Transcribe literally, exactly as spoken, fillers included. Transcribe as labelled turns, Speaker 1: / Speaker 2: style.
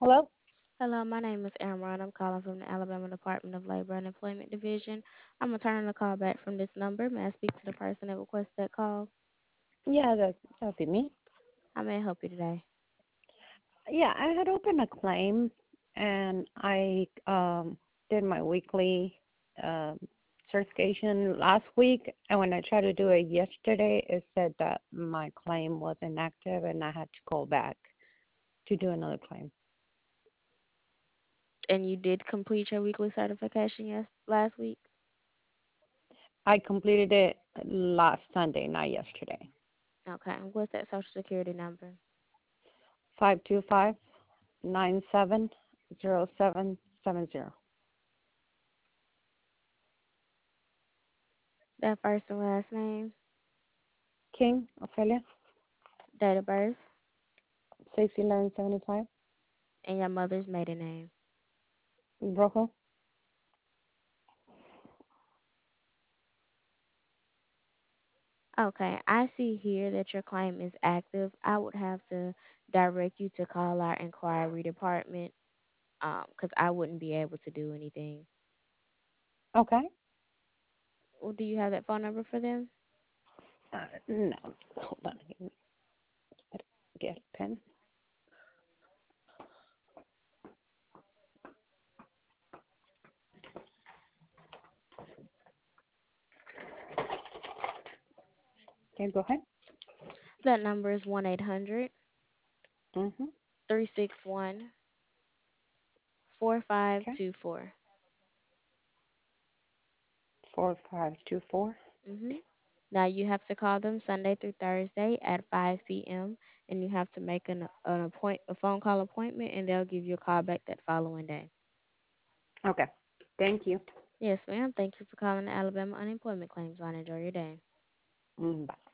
Speaker 1: Hello?
Speaker 2: Hello, my name is Amron. I'm calling from the Alabama Department of Labor and Employment Division. I'm returning a call back from this number. May I speak to the person that requested that call?
Speaker 1: Yeah, that that'll be me.
Speaker 2: How may I help you today?
Speaker 1: Yeah, I had opened a claim and I um did my weekly um certification last week, and when I tried to do it yesterday it said that my claim was inactive and I had to call back to do another claim.
Speaker 2: And you did complete your weekly certification yes last week?
Speaker 1: I completed it last Sunday, not yesterday.
Speaker 2: Okay. What's that social security number?
Speaker 1: Five two five nine seven zero seven seven zero.
Speaker 2: That first and last name,
Speaker 1: King, Ophelia,
Speaker 2: date of birth,
Speaker 1: six eleven seventy five.
Speaker 2: and your mother's maiden name.
Speaker 1: Rojo.
Speaker 2: Okay, I see here that your claim is active. I would have to direct you to call our inquiry department um, because I wouldn't be able to do anything.
Speaker 1: Okay.
Speaker 2: Well, do you have that phone number for them?
Speaker 1: Uh, no, hold on. Let me get a pen. Okay, go ahead.
Speaker 2: That number is one eight hundred
Speaker 1: Mm-hmm.
Speaker 2: three six one four five
Speaker 1: Okay.
Speaker 2: two four.
Speaker 1: Four five two four.
Speaker 2: Mhm. Now you have to call them Sunday through Thursday at five p m and you have to make an an appoint a phone call appointment and they'll give you a call back that following day.
Speaker 1: Okay. Thank you.
Speaker 2: Yes, ma'am. Thank you for calling the Alabama Unemployment Claims Line. Enjoy your day.
Speaker 1: Mm, bye.